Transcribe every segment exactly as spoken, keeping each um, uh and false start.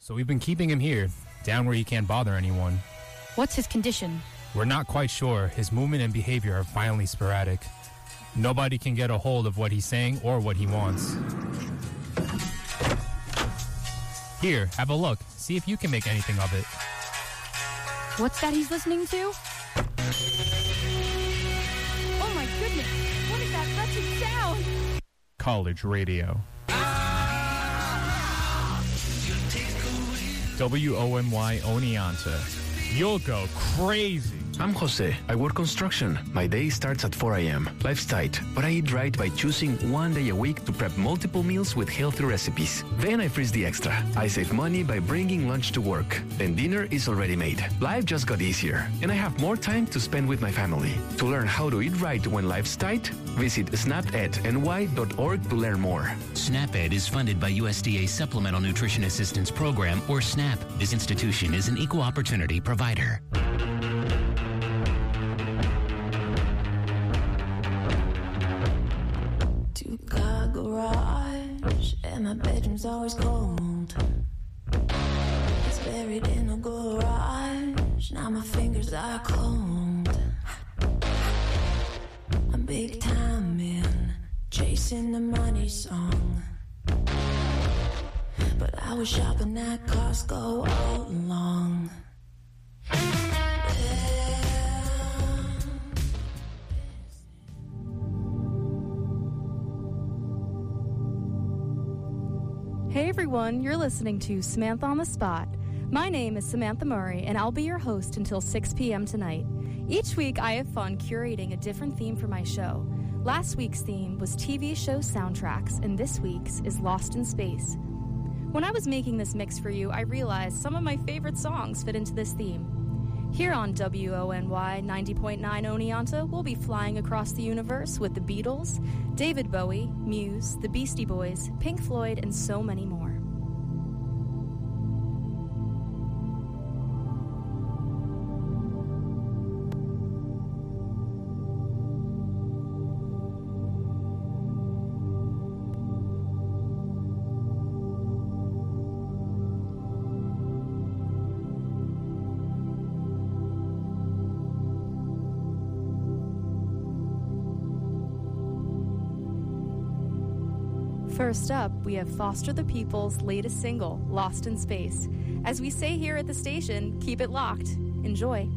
so we've been keeping him here, down where he can't bother anyone. What's his condition? We're not quite sure. His movement and behavior are violently sporadic. Nobody can get a hold of what he's saying or what he wants. Here, have a look. See if you can make anything of it. What's that he's listening to? Oh my goodness! What is that wretched sound? College radio. W O M Y Oneonta. You'll go crazy. I'm Jose. I work construction. My day starts at four a.m. Life's tight, but I eat right by choosing one day a week to prep multiple meals with healthy recipes. Then I freeze the extra. I save money by bringing lunch to work. Then dinner is already made. Life just got easier, and I have more time to spend with my family. To learn how to eat right when life's tight, visit snap ed n y dot org to learn more. SNAP-Ed is funded by U S D A Supplemental Nutrition Assistance Program, or SNAP. This institution is an equal opportunity provider. Two-car garage, and my bedroom's always cold. It's buried in a garage, now my fingers are cold. I'm big time in, chasing the money song. But I was shopping at Costco all along. Hey everyone, you're listening to Samantha on the Spot. My name is Samantha Murray, and I'll be your host until six p.m. tonight. Each week, I have fun curating a different theme for my show. Last week's theme was T V show soundtracks, and this week's is Lost in Space. When I was making this mix for you, I realized some of my favorite songs fit into this theme. Here on W O N Y ninety point nine Oneonta, we'll be flying across the universe with the Beatles, David Bowie, Muse, the Beastie Boys, Pink Floyd, and so many more. First up, we have Foster the People's latest single, Lost in Space. As we say here at the station, keep it locked. Enjoy.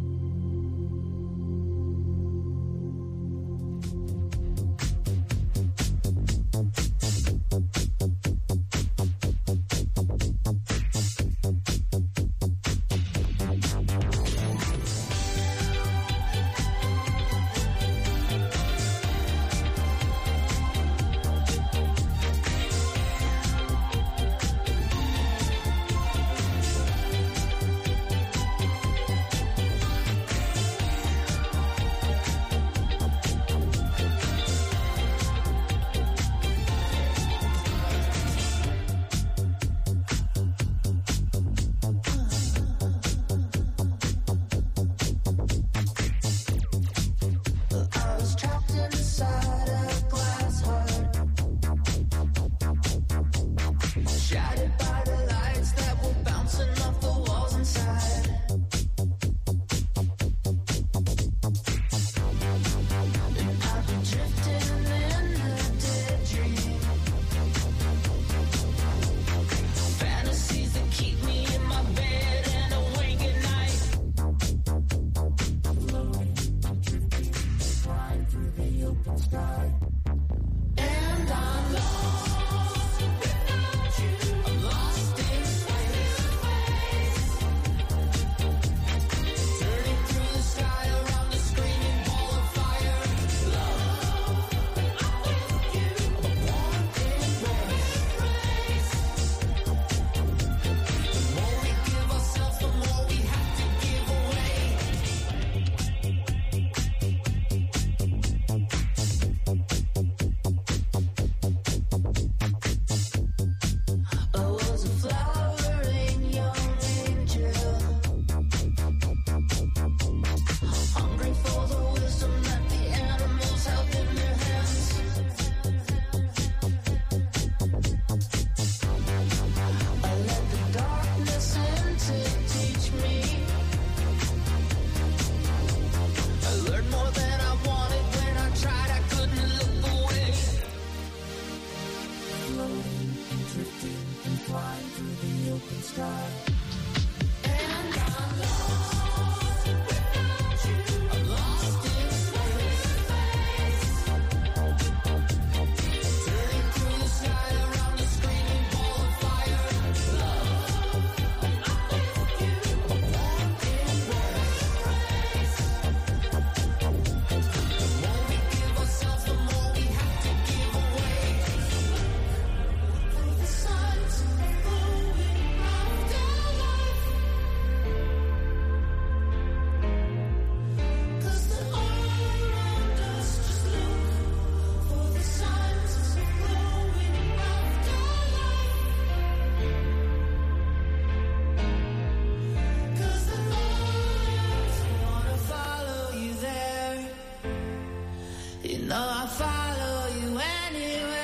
No, I'll follow you anywhere.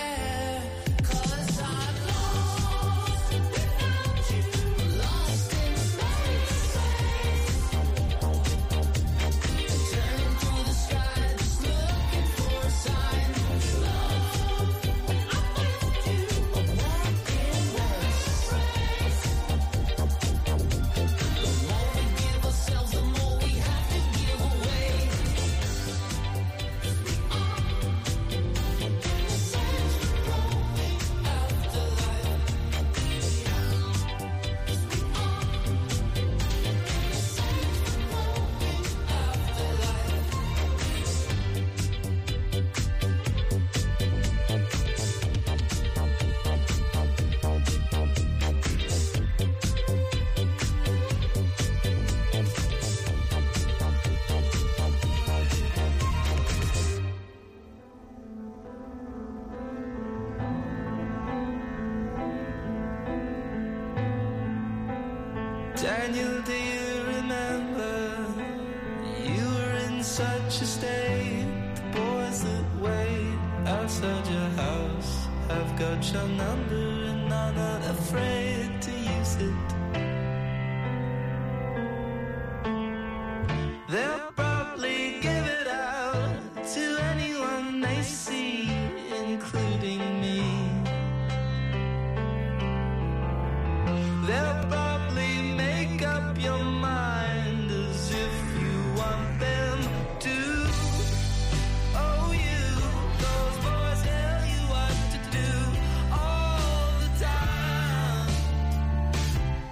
Daniel, do you remember? You were in such a state. The boys that wait outside your house have got your number and are not afraid to use it. They'll probably give it out to anyone they see, including me. They'll probably make up your mind as if you want them to. Oh, you, those boys tell you what to do all the time.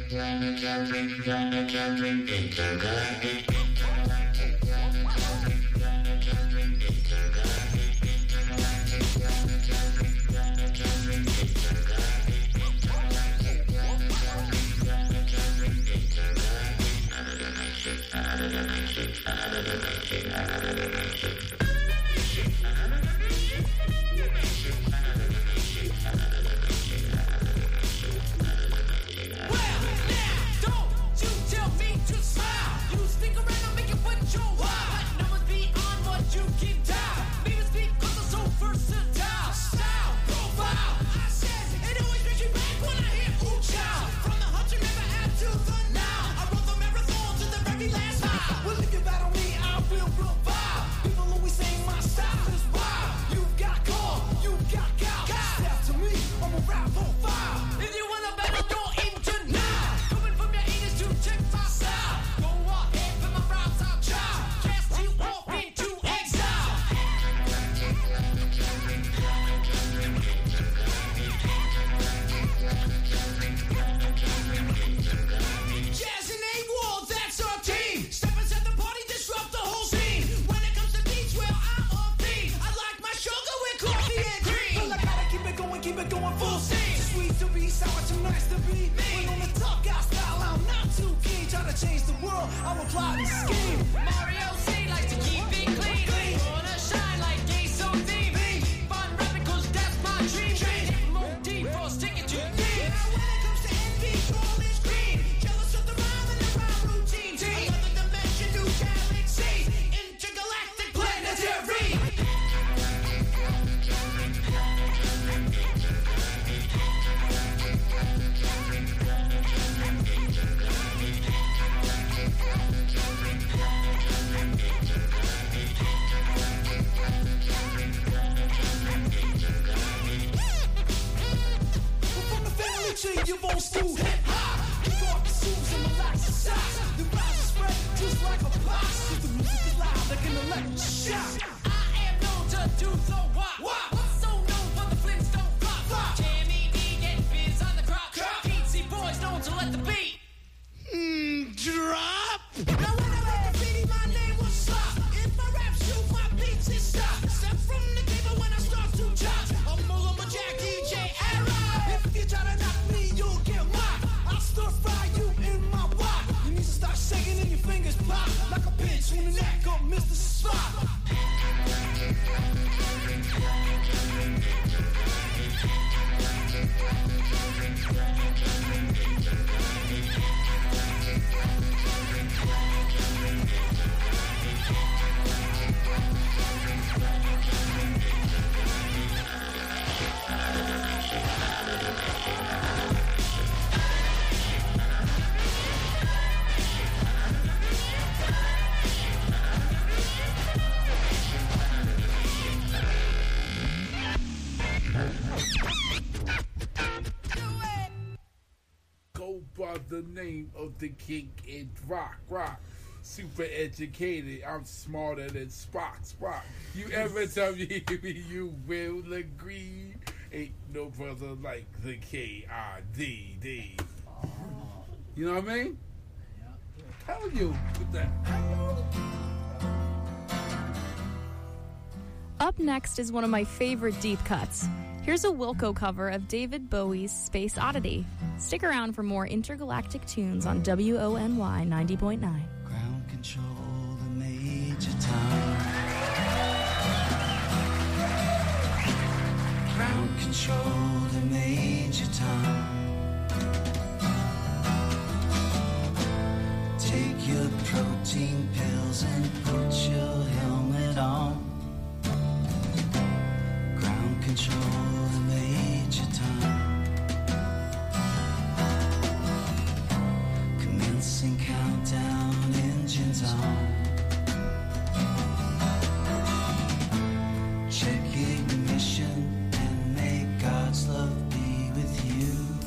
The name of the king in rock, rock. Super educated, I'm smarter than Spock, Spock. You ever tell me you will agree? Ain't no brother like the K I D D. You know what I mean? Tell you with that. Up next is one of my favorite deep cuts. Here's a Wilco cover of David Bowie's Space Oddity. Stick around for more intergalactic tunes on W O N Y ninety point nine. Ground control, the major time. Ground control, the major time. Take your protein pills and put your helmet on. Ground control, the major time. Commencing countdown, engines on. Check ignition and may God's love be with you.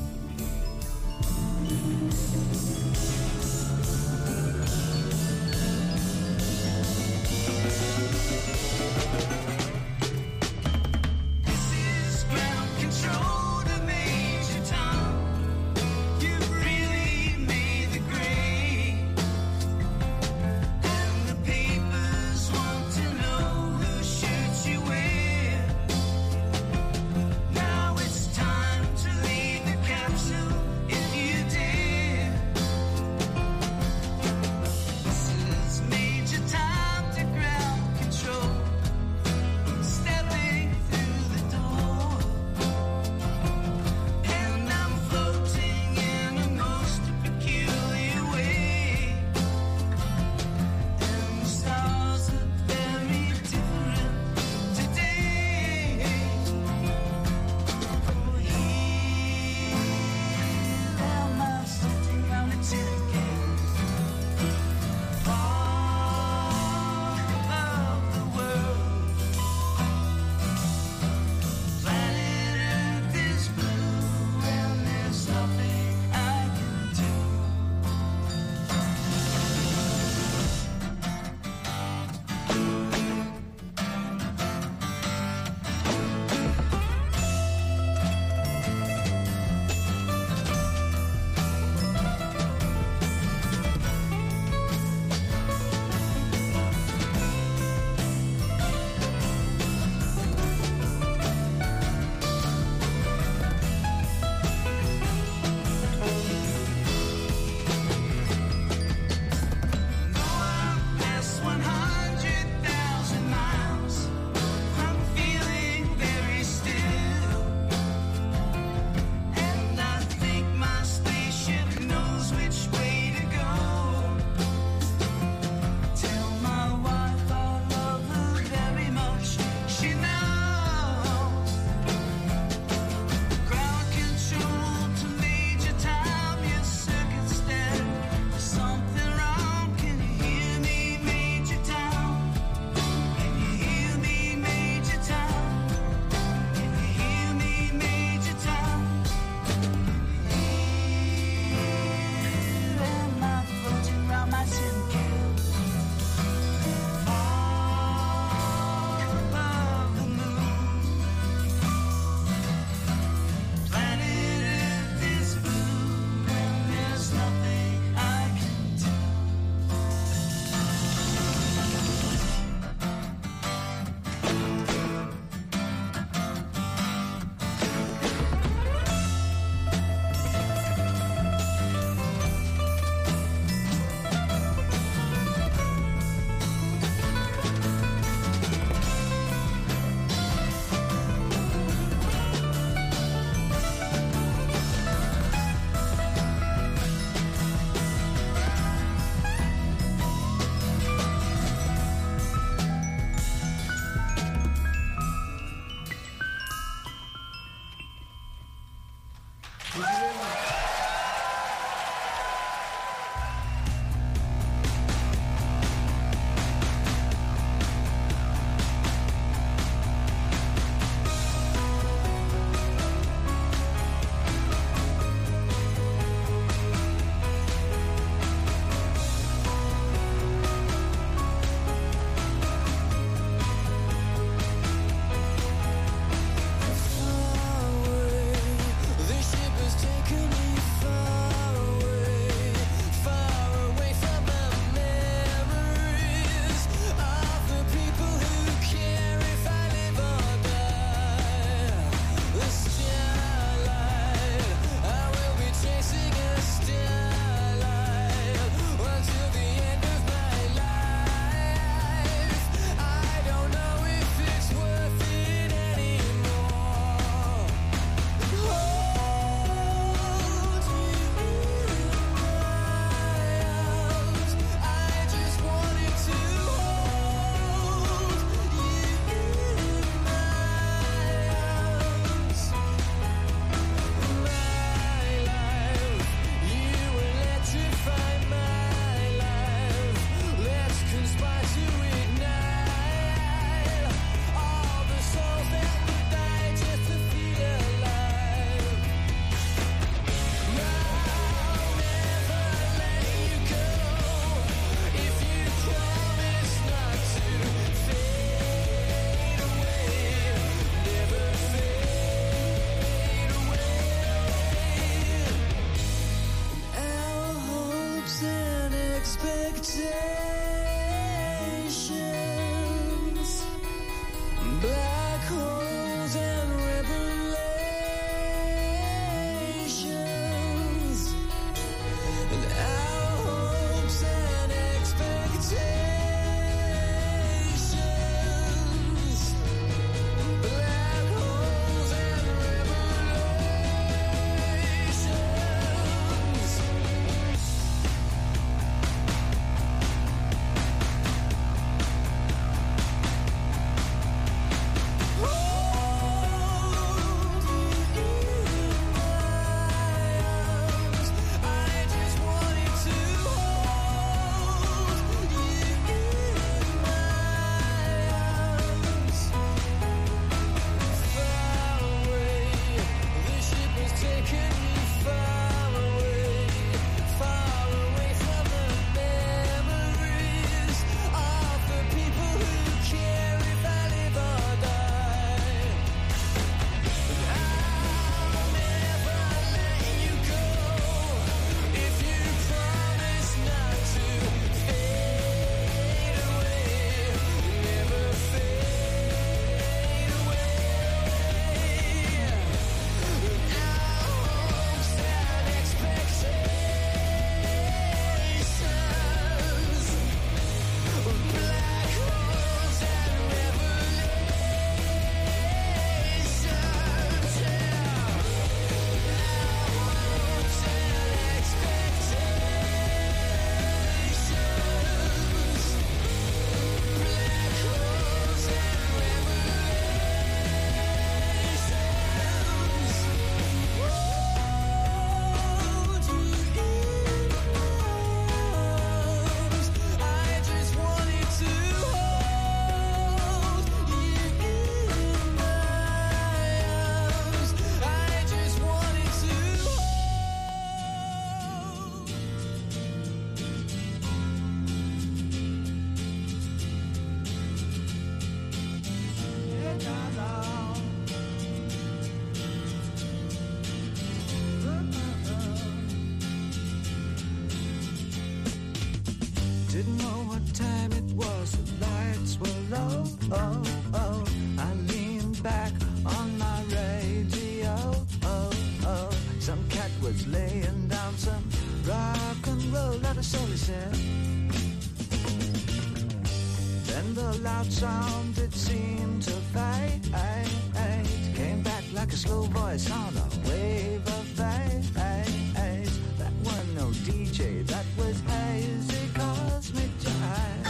sound that seemed to fade. Came back like a slow voice on a wave of fate. That wasn't no D J, that was hazy cosmic jive.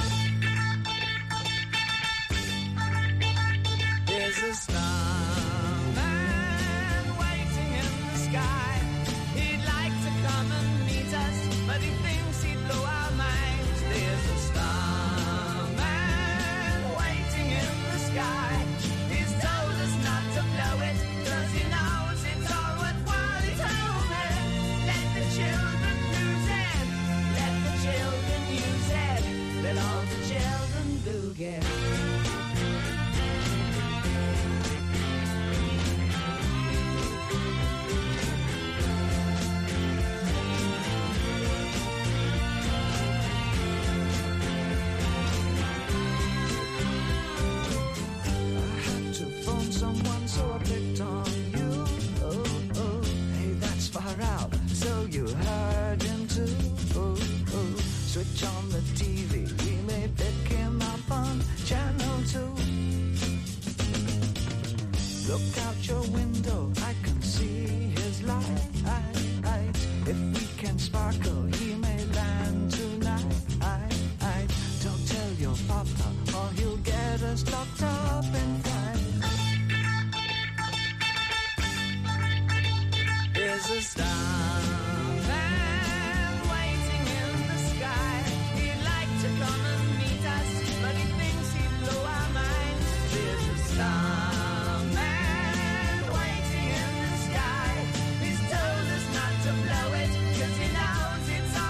There's a starman waiting in the sky. He'd like to come and meet us, but he thinks he'd blow our minds. There's a starman waiting in the sky. He's told us not to blow it, cause he knows it's all worthwhile. He told me, let the children lose it, let the children use it, let all the children do get. Someone, so I picked on you. Oh, oh, hey, that's far out. So you heard him too. Oh, oh, switch on the T V. We may pick him up on channel two. Look out your window, I can see his light. If we can sparkle, he may land tonight. Don't tell your papa, or he'll get us locked up and fight. There's a starman waiting in the sky. He'd like to come and meet us, but he thinks he'd blow our minds. There's a starman waiting in the sky. He's told us not to blow it, cause he knows it's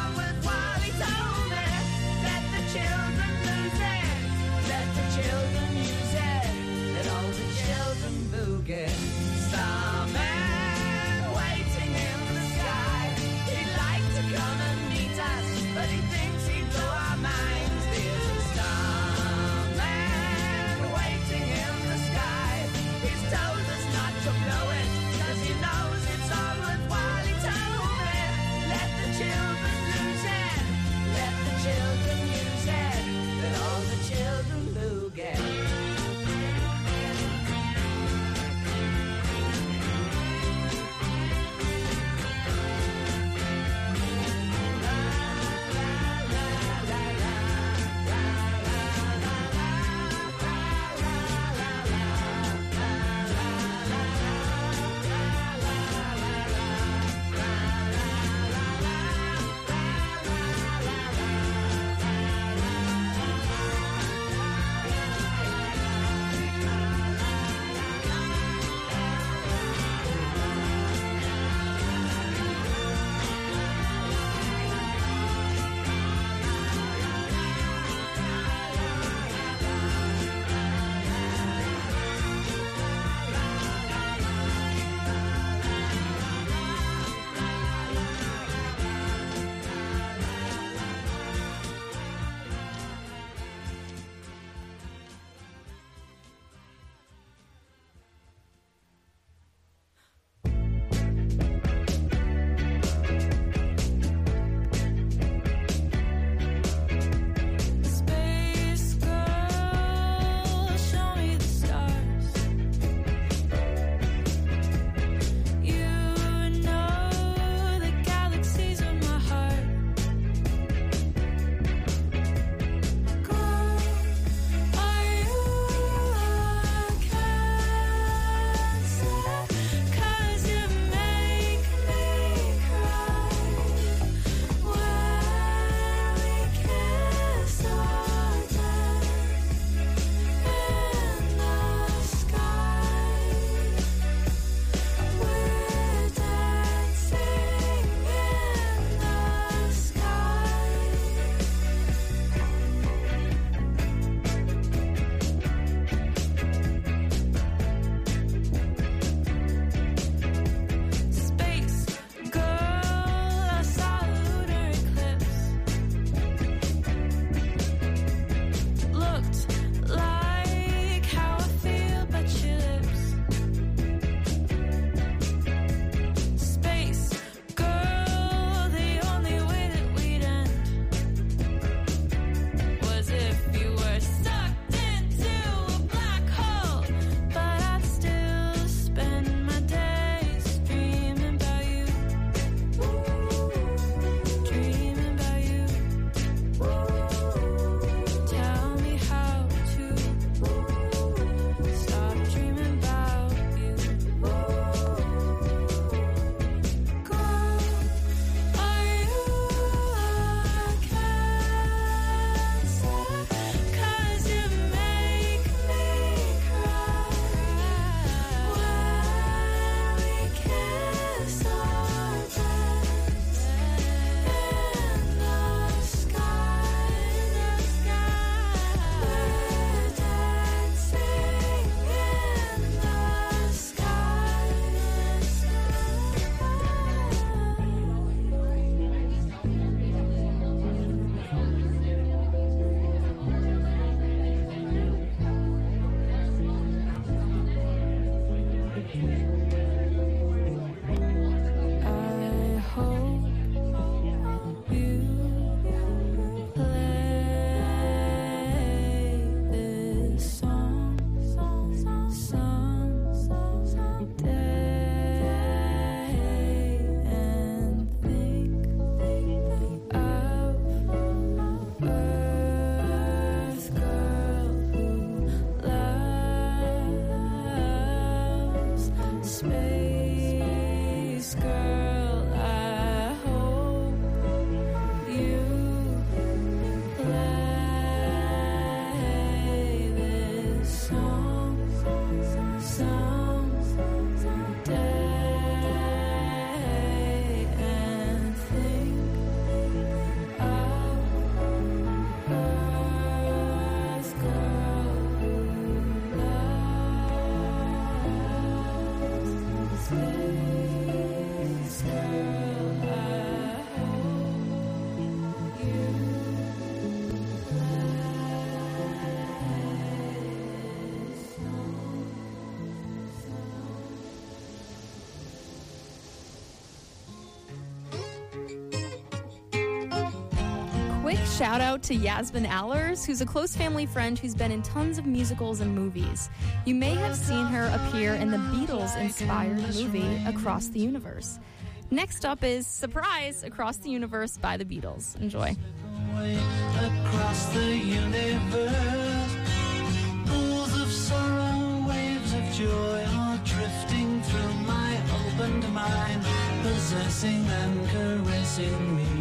shout out to Yasmin Allers, who's a close family friend who's been in tons of musicals and movies. You may have seen her appear in the Beatles-inspired movie Across the Universe. Next up is Surprise, Across the Universe by the Beatles. Enjoy. Across the universe, pools of sorrow, waves of joy are drifting through my opened mind, possessing and caressing me.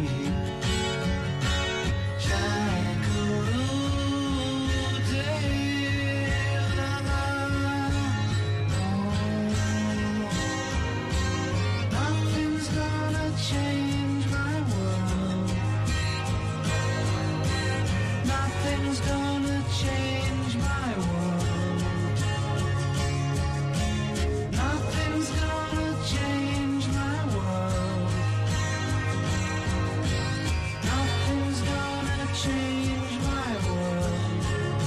Nothing's gonna change my world. Nothing's gonna change my world. Nothing's gonna change my world. Nothing's gonna change my world.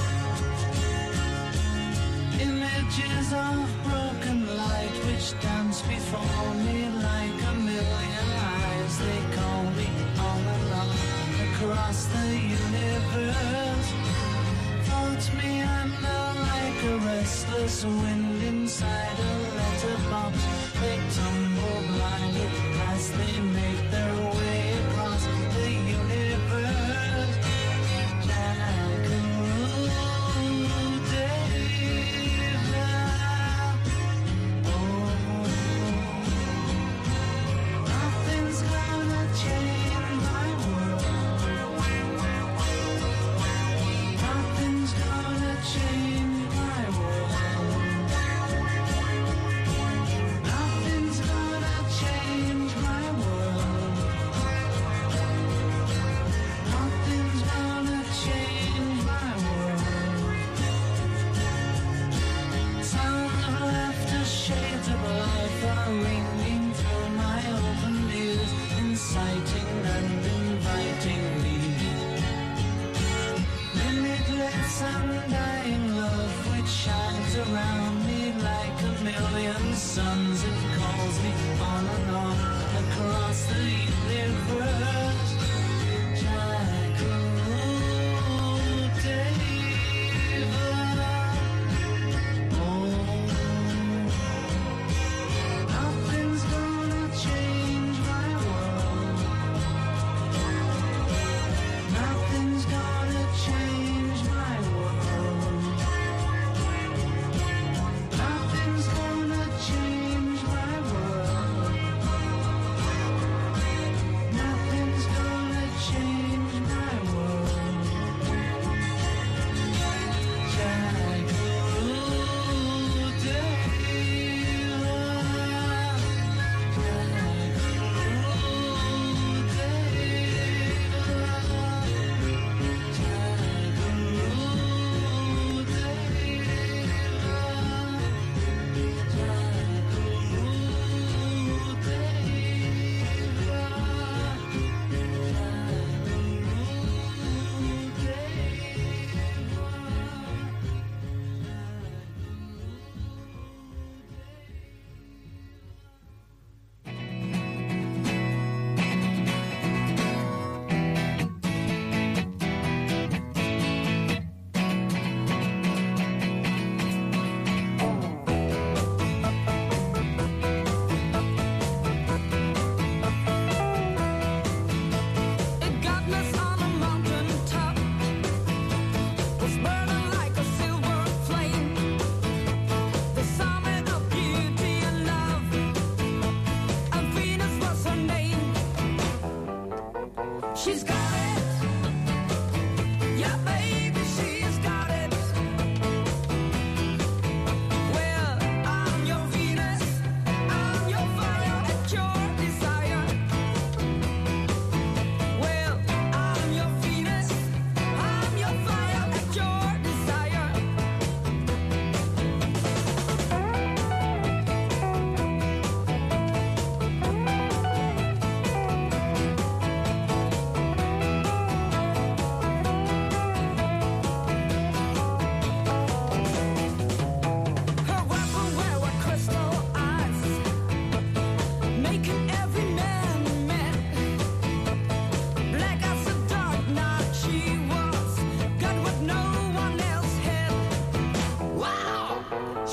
Images of broken light which dance before me like a million eyes. They call me on and on across the universe. Floats me under like a restless wind inside a letterbox. They tumble blindly as they make their way across the universe. Jackaroo David. Oh, nothing's gonna change my world. Nothing's gonna change my world. Nothing's gonna change my world. Nothing's gonna change my world. Sounds of laughter, shades of life are ringing through my open ears, inciting and inviting me. Limitless undying love which shines around me like a million suns. It calls me on and on across the universe. Jackaroo David. Oh, nothing's gonna change my world. Nothing's gonna change my world. Nothing's gonna change my world. Nothing's gonna change my world. Jackaroo David. She's got it. Yeah, baby, she's got it. Well, I'm your Venus. I'm your fire at your desire. Well, I'm your Venus. I'm your fire at your desire.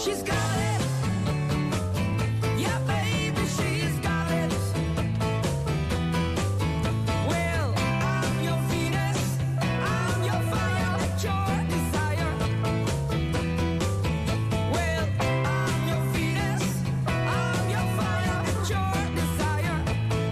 She's got it. Yeah, baby, she's got it. Well, I'm your Venus, I'm your fire, your desire. Well, I'm your Venus, I'm your fire, your desire.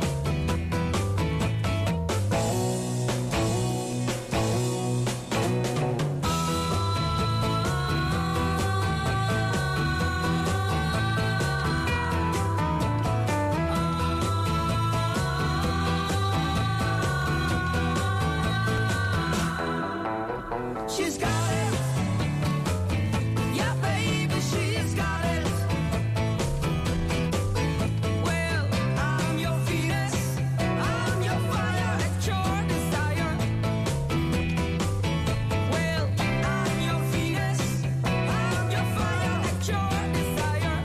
She's got it. Yeah, baby, she's got it. Well, I'm your Venus, I'm your fire, at your desire. Well, I'm your Venus, I'm your fire, at your desire.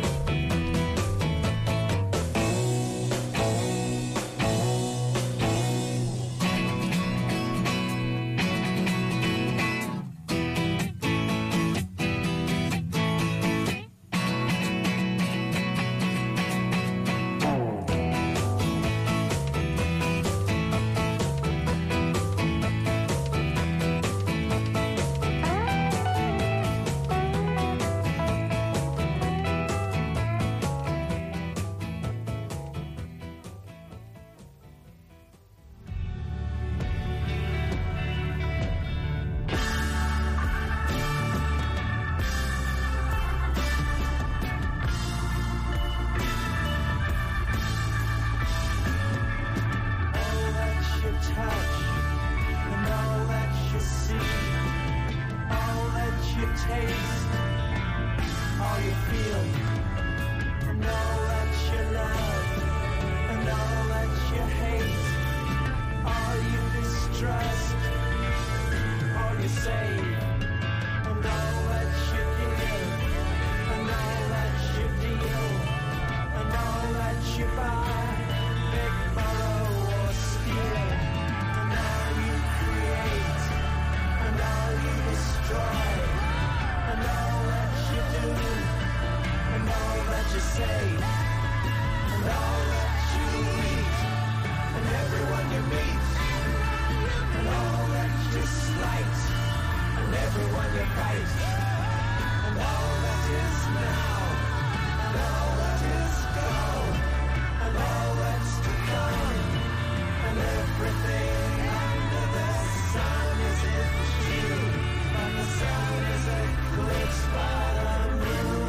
All that you touch and all that you see, all that you taste, all you feel, and all that you love, and all that you hate, all you distrust, all you save, and all that you give, and all that you deal, and all that you buy, beg, borrow, or steal, and all you create, and all you destroy, and all that you do, and all that you say, and all that you eat, and everyone you meet, and all that you slight, and everyone you fight, and all that is now, and all that is gone, and all that's to come, and everything under the sun is in you, and the sun is eclipsed by the moon.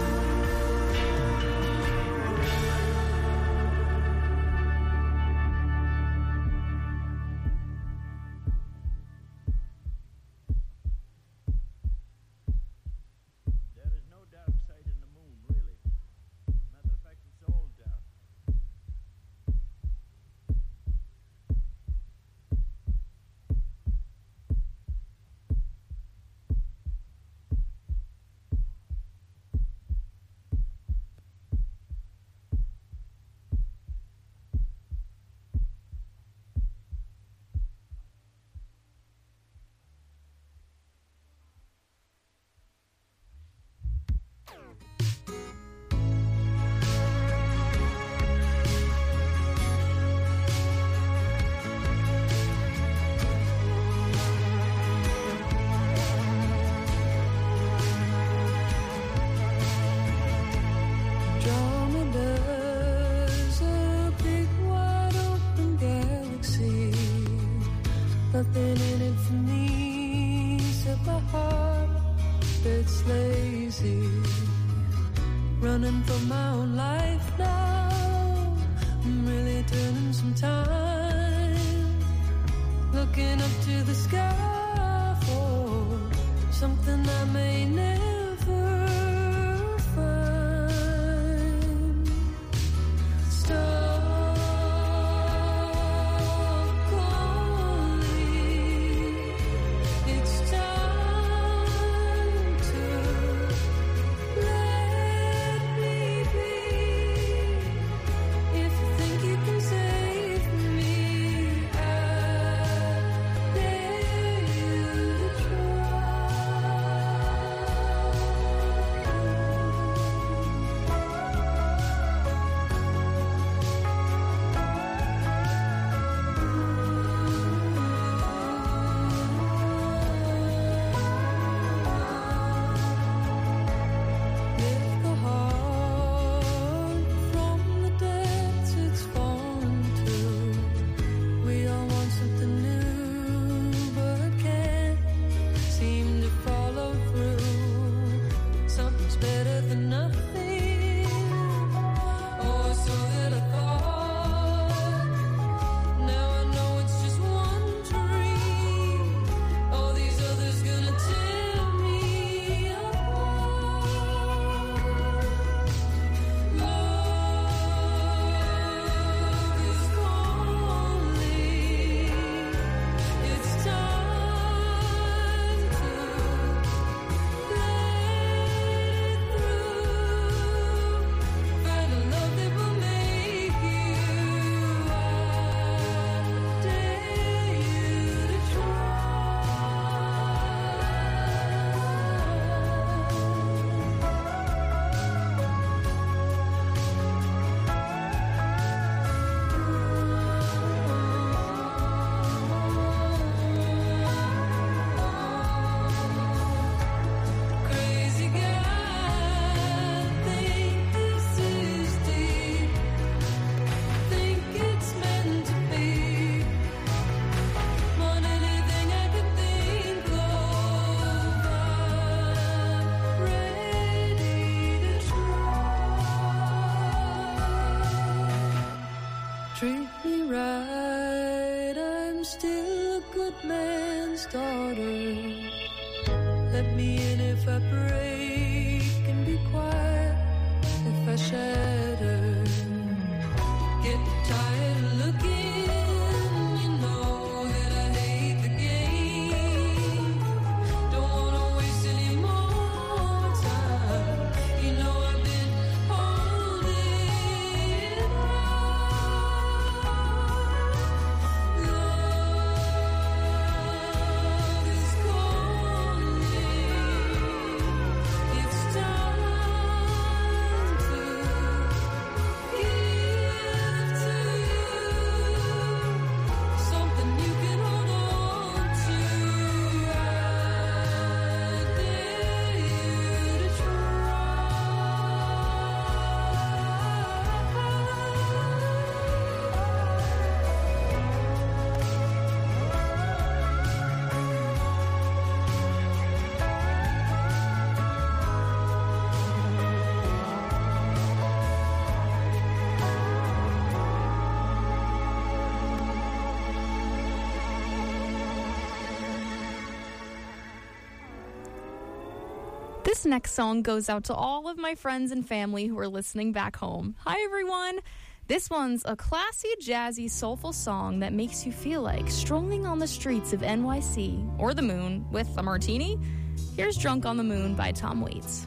There is no dark side in the moon, really. Matter of fact, it's all dark. Andromeda's a big wide open galaxy. Nothing in it for me except my heart that's lazy. Running for my own life now. I'm really turning some time. Looking up to the sky for something I may never find. Stop calling. It's time to let me be. If you think you can save me, I dare you to try. treat me right. I'm still a good man's daughter. Let me in if I break, and be quiet if I shatter. Get tired of looking, you know that I hate the game. Don't wanna waste any more time. You know I've been holding on. Love is calling. It's time to give to you something you can hold on to. I dare you to This next song goes out to all of my friends and family who are listening back home. Hi, everyone. This one's a classy, jazzy, soulful song that makes you feel like strolling on the streets of N Y C or the moon with a martini. Here's Drunk on the Moon by Tom Waits.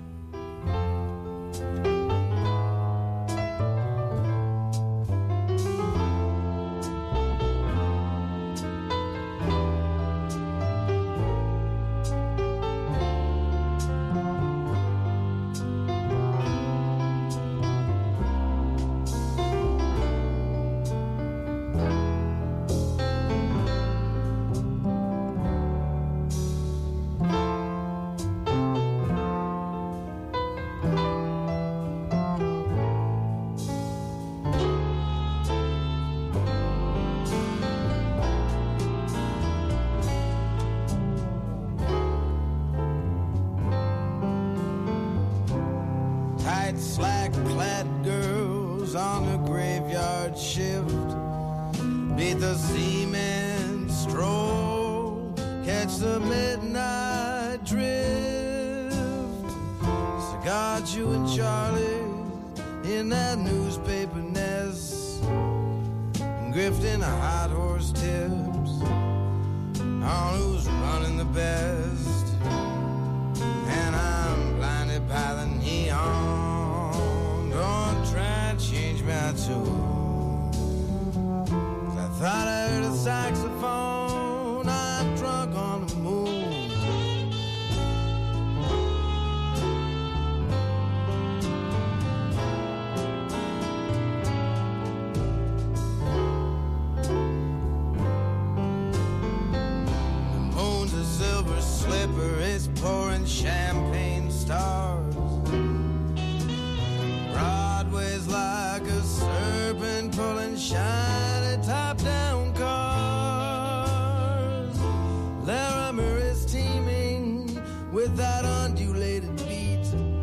Tight, slack-clad girls on a graveyard shift. Beat the seamen stroll, catch the midnight drift. Cigar chewing Charlie in that newspaper nest, and grifting a hot horse tips on who's running the best. And I'm blinded by the neon. Don't try and change my tune. I thought I heard a saxophone. I'm drunk on the moon. The moon's a silver slipper. It's pouring champagne stars. Broadway's like a serpent pulling shiny top-down cars. Larimer is teeming with that undulated beat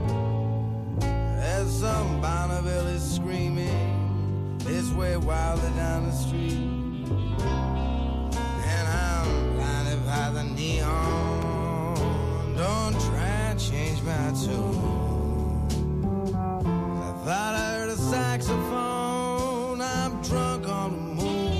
as some Bonneville is screaming its way wildly down the street. And I'm blinded by the neon. Don't try and change my tune. I thought I heard a saxophone. I'm drunk on the moon.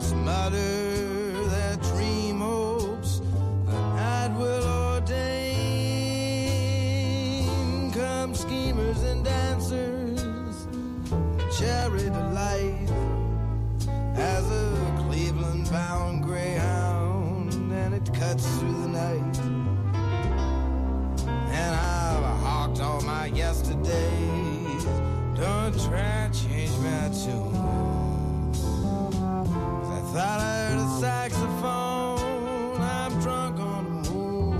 Spirits mutter their dream hopes the night will ordain. Come schemers and dancers, cherry delight as a Cleveland-bound greyhound, and it cuts through the night. And I've hawked all my yesterdays. Don't try to change my tune. I thought I heard a saxophone. I'm drunk on the moon.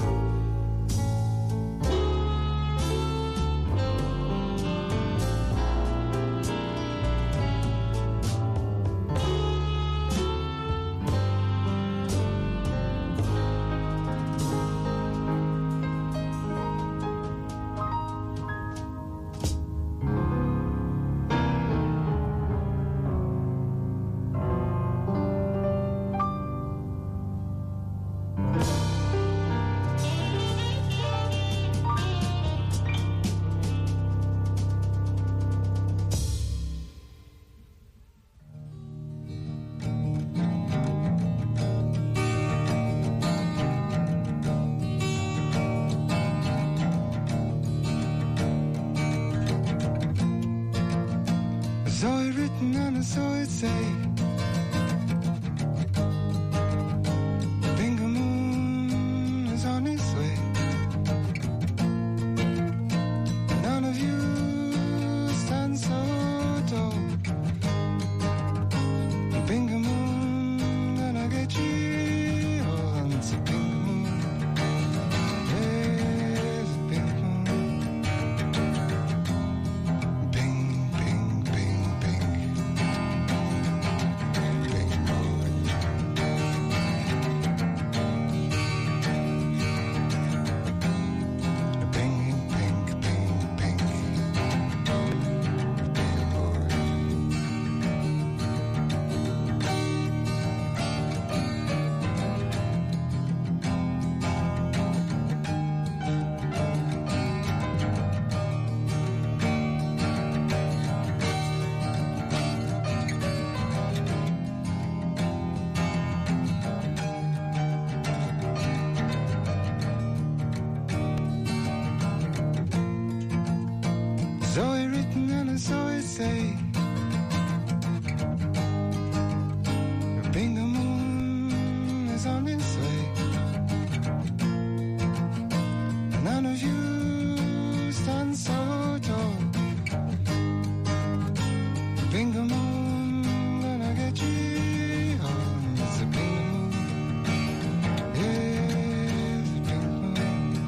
saw it written and I saw it say, Bingo Moon is on its way. None of you stand so tall. Bingo Moon, gonna get you on to Bingo Moon. There's a Bingo Moon. Bing, bing, bing, bing. Bingo Moon. Bing, bing, bing, bing. Bingo Moon. Saw it written and I saw it say, Bingo Moon is on its way. None of you stand so tall. Bingo Moon, gonna get you home. It's a Bingo Moon. It's a Bingo Moon.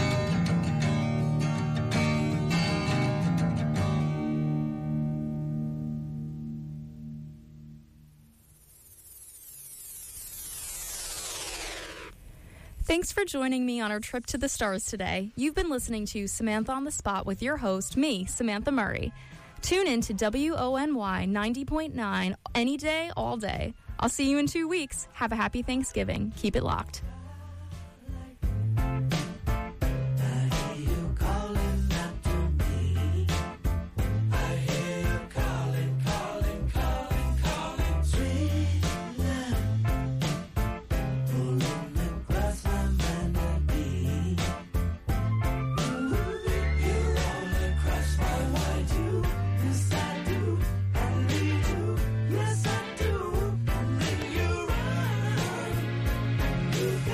Thanks for joining me on our trip to the stars today. You've been listening to Samantha on the Spot with your host, me, Samantha Murray. Tune in to W O N Y ninety point nine any day, all day. I'll see you in two weeks. Have a happy Thanksgiving. Keep it locked. Yes, I do. Make you run.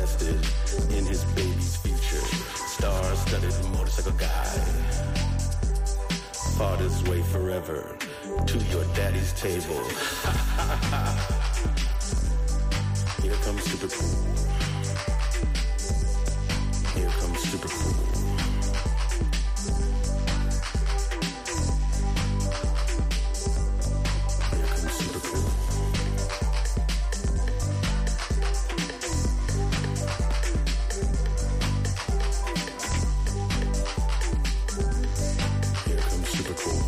invested in his baby's future. Star-studded motorcycle guy fought his way forever to your daddy's table. Here comes super cool. Here comes super cool. Here comes super cool. Here comes super cool.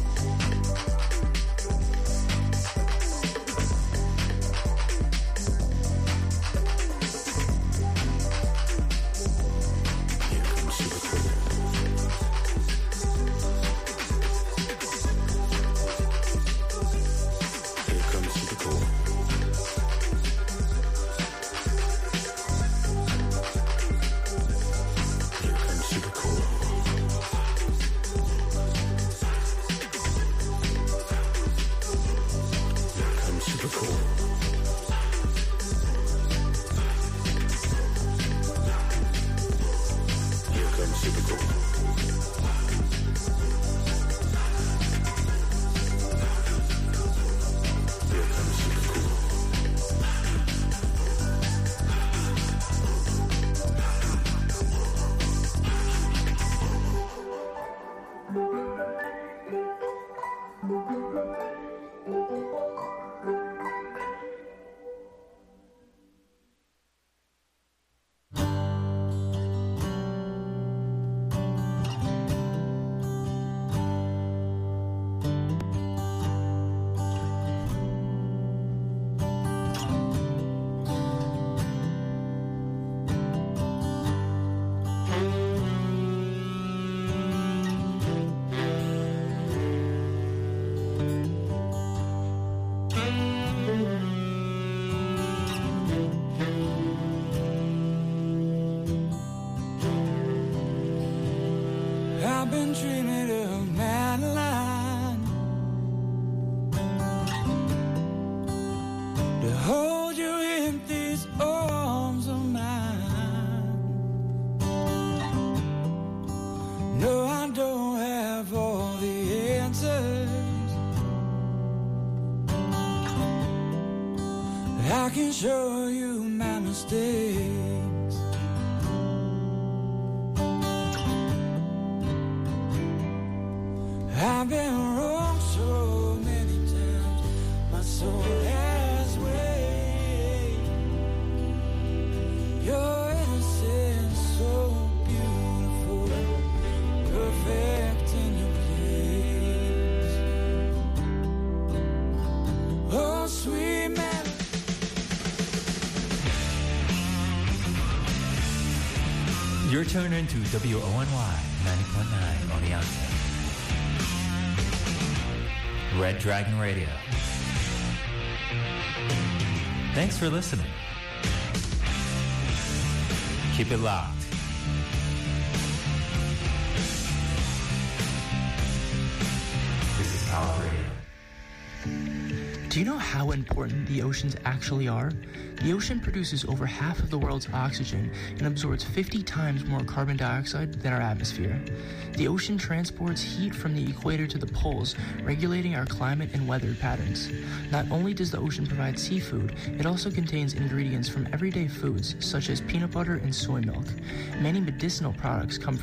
I've been dreaming of Madeline to hold you in these arms of mine. No, I don't have all the answers. I can show you my mistakes. I've been wrong so many times, my soul has weighed. Your innocence so beautiful, perfect in your place. Oh, sweet man. You're tuned into W O N Y ninety point nine on the outside. Red Dragon Radio. Thanks for listening. Keep it locked. This is Power Radio. Do you know how important the oceans actually are? The ocean produces over half of the world's oxygen and absorbs fifty times more carbon dioxide than our atmosphere. The ocean transports heat from the equator to the poles, regulating our climate and weather patterns. Not only does the ocean provide seafood, it also contains ingredients from everyday foods such as peanut butter and soy milk. Many medicinal products come